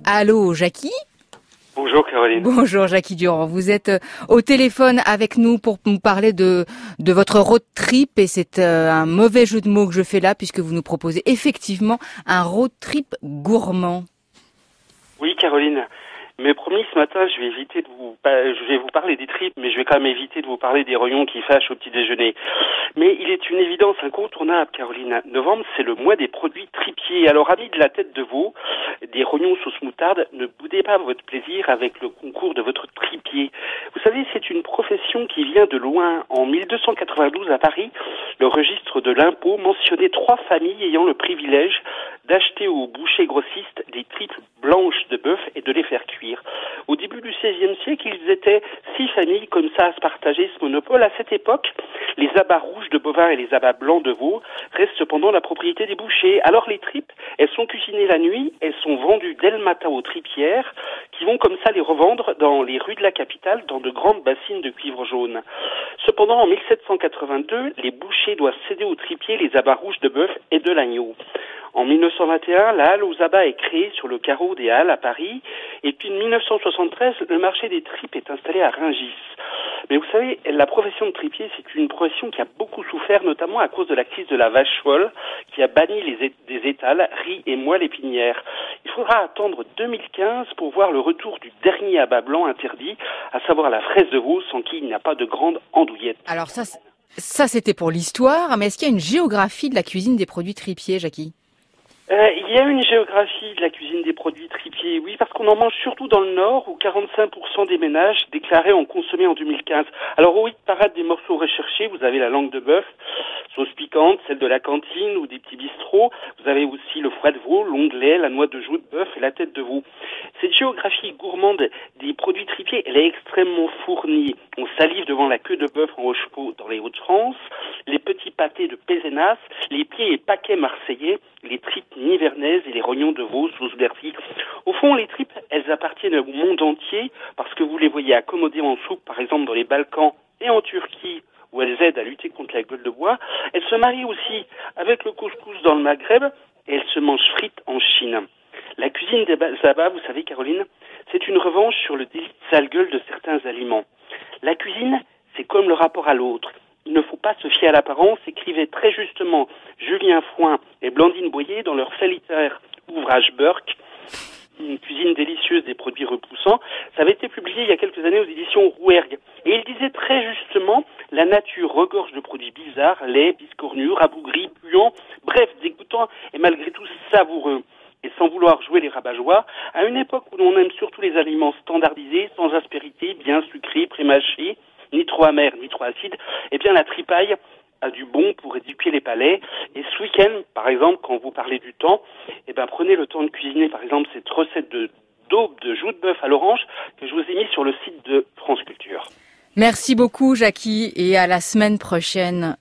Allô, Jackie? Bonjour Caroline. Bonjour Jackie Durand. Vous êtes au téléphone avec nous pour nous parler de votre road trip et c'est un mauvais jeu de mots que je fais là puisque vous nous proposez effectivement un road trip gourmand. Oui Caroline, mais promis ce matin je vais vous parler des tripes, mais je vais quand même éviter de vous parler des rognons qui fâchent au petit déjeuner. Mais il est une évidence incontournable Caroline, novembre c'est le mois des produits tripiers. Alors amis de la tête de veau, des rognons sauce moutarde, ne boudez pas votre plaisir avec le concours de votre tripier. Vous savez, c'est une profession qui vient de loin. En 1292 à Paris, le registre de l'impôt mentionnait 3 familles ayant le privilège d'acheter aux bouchers grossistes des tripes blanches de bœuf et de les faire cuire. Au début du XVIe siècle, ils étaient 6 familles comme ça à se partager ce monopole. À cette époque, les abats rouges de bovins et les abats blancs de veau restent cependant la propriété des bouchers. Alors les tripes, elles sont cuisinées la nuit, elles sont vendues dès le matin aux tripières qui vont comme ça les revendre dans les rues de la capitale dans de grandes bassines de cuivre jaune. Cependant, en 1782, les bouchers doivent céder aux tripiers les abats rouges de bœuf et de l'agneau. En 1921, la halle aux abats est créée sur le carreau des Halles à Paris. Et puis en 1973, le marché des tripes est installé à Rungis. Mais vous savez, la profession de tripier, c'est une profession qui a beaucoup souffert, notamment à cause de la crise de la vache folle, qui a banni des étals, riz et moelle épinière. Il faudra attendre 2015 pour voir le retour du dernier abat blanc interdit, à savoir la fraise de veau, sans qui il n'y a pas de grande andouillette. Alors ça c'était pour l'histoire, mais est-ce qu'il y a une géographie de la cuisine des produits tripiers, Jackie? Il y a une géographie de la cuisine des produits tripiers, oui, parce qu'on en mange surtout dans le Nord, où 45% des ménages déclaraient en consommer en 2015. Alors au hit parade des morceaux recherchés, vous avez la langue de bœuf, sauce piquante, celle de la cantine ou des petits bistrots. Vous avez aussi le foie de veau, l'onglet, la noix de joue de bœuf et la tête de veau. Cette géographie gourmande des produits tripiers, elle est extrêmement fournie. On salive devant la queue de bœuf en Rochefort dans les Hauts-de-France, les petits pâtés de Pézenas, les pieds et paquets marseillais, les tripes nivernaises et les rognons de veau sauce Bercy. Au fond, les tripes, elles appartiennent au monde entier parce que vous les voyez accommodées en soupe, par exemple dans les Balkans et en Turquie, où elles aident à lutter contre la gueule de bois. Elles se marient aussi avec le couscous dans le Maghreb et elles se mangent frites en Chine. La cuisine des abats, vous savez Caroline, c'est une revanche sur le délit de sale gueule de certains aliments. La cuisine, c'est comme le rapport à l'autre. Il ne faut pas se fier à l'apparence, écrivait très justement Julien Fouin et Blandine Boyer dans leur salutaire ouvrage Burke, une cuisine délicieuse des produits repoussants. Ça avait été publié il y a quelques années aux éditions Rouergue. Et il disait très justement, la nature regorge de produits bizarres, laids, biscornus, rabougris, puants, bref, dégoûtants et malgré tout savoureux. Et sans vouloir jouer les rabat-joie, à une époque où l'on aime surtout les aliments standardisés, sans aspérité, bien sucrés, prémâchés, ni trop amers, ni trop acides, eh bien la tripaille a du bon pour éduquer les palais. Et ce week-end, par exemple, quand vous parlez du temps, eh ben prenez le temps de cuisiner, par exemple, cette recette d'aube de joue de bœuf à l'orange que je vous ai mis sur le site de France Culture. Merci beaucoup, Jackie, et à la semaine prochaine.